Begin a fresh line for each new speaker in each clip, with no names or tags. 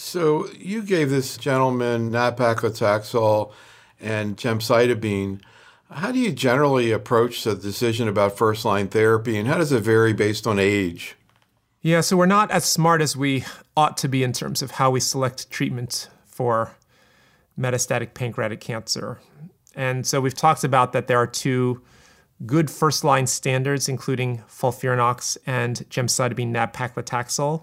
So you gave this gentleman nab-paclitaxel and gemcitabine. How do you generally approach the decision about first-line therapy, and how does it vary based on age?
Yeah, so we're not as smart as we ought to be in terms of how we select treatment for metastatic pancreatic cancer. And so we've talked about that there are two good first-line standards, including FOLFIRINOX and gemcitabine nab-paclitaxel.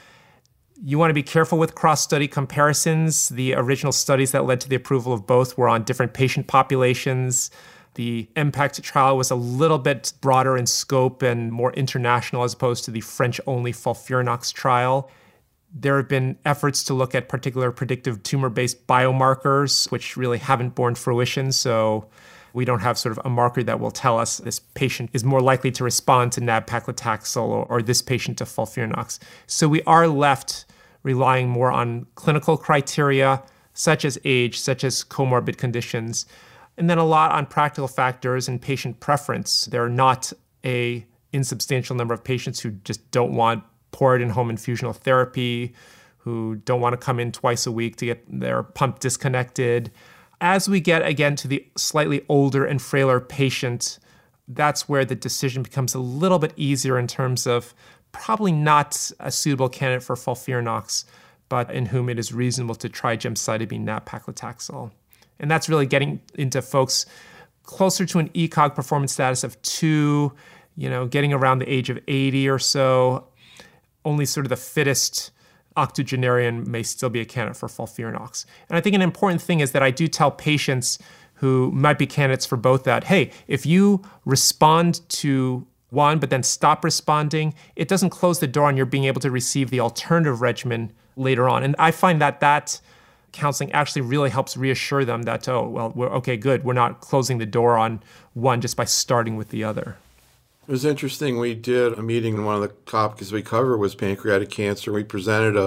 You want to be careful with cross-study comparisons. The original studies that led to the approval of both were on different patient populations. The IMPACT trial was a little bit broader in scope and more international as opposed to the French-only FOLFIRINOX trial. There have been efforts to look at particular predictive tumor-based biomarkers, which really haven't borne fruition. So we don't have sort of a marker that will tell us this patient is more likely to respond to nab-paclitaxel or this patient to FOLFIRINOX. So we are left relying more on clinical criteria, such as age, such as comorbid conditions, and then a lot on practical factors and patient preference. There are not an insubstantial number of patients who just don't want poured in home infusional therapy, who don't want to come in twice a week to get their pump disconnected. As we get, again, to the slightly older and frailer patient, that's where the decision becomes a little bit easier in terms of probably not a suitable candidate for FOLFIRINOX, but in whom it is reasonable to try gemcitabine nab-paclitaxel. And that's really getting into folks closer to an ECOG performance status of 2, getting around the age of 80 or so. Only sort of the fittest octogenarian may still be a candidate for FOLFIRINOX. And I think an important thing is that I do tell patients who might be candidates for both that, hey, if you respond to one but then stop responding, it doesn't close the door on your being able to receive the alternative regimen later on. And I find that counseling actually really helps reassure them that, we're okay, good. We're not closing the door on one just by starting with the other.
It was interesting. We did a meeting, and one of the topics we covered was pancreatic cancer. We presented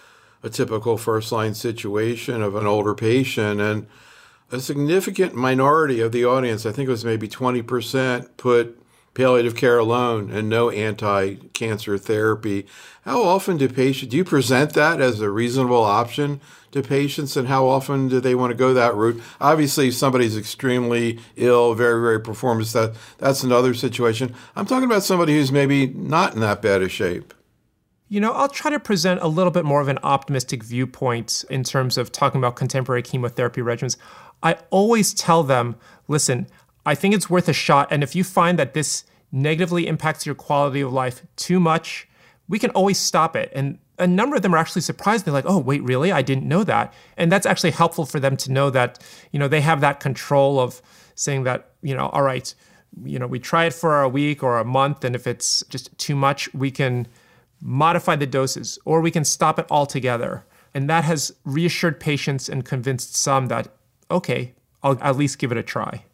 a typical first-line situation of an older patient, and a significant minority of the audience, I think it was maybe 20%, put palliative care alone and no anti-cancer therapy. How often do you present that as a reasonable option to patients, and how often do they want to go that route? Obviously, if somebody's extremely ill, very, very performance, that's another situation. I'm talking about somebody who's maybe not in that bad a shape.
I'll try to present a little bit more of an optimistic viewpoint in terms of talking about contemporary chemotherapy regimens. I always tell them, listen, I think it's worth a shot, and if you find that this negatively impacts your quality of life too much, we can always stop it. And a number of them are actually surprised. They're like, oh, wait, really? I didn't know that. And that's actually helpful for them to know that, they have that control of saying that, all right, we try it for a week or a month, and if it's just too much, we can modify the doses or we can stop it altogether. And that has reassured patients and convinced some that, okay, I'll at least give it a try.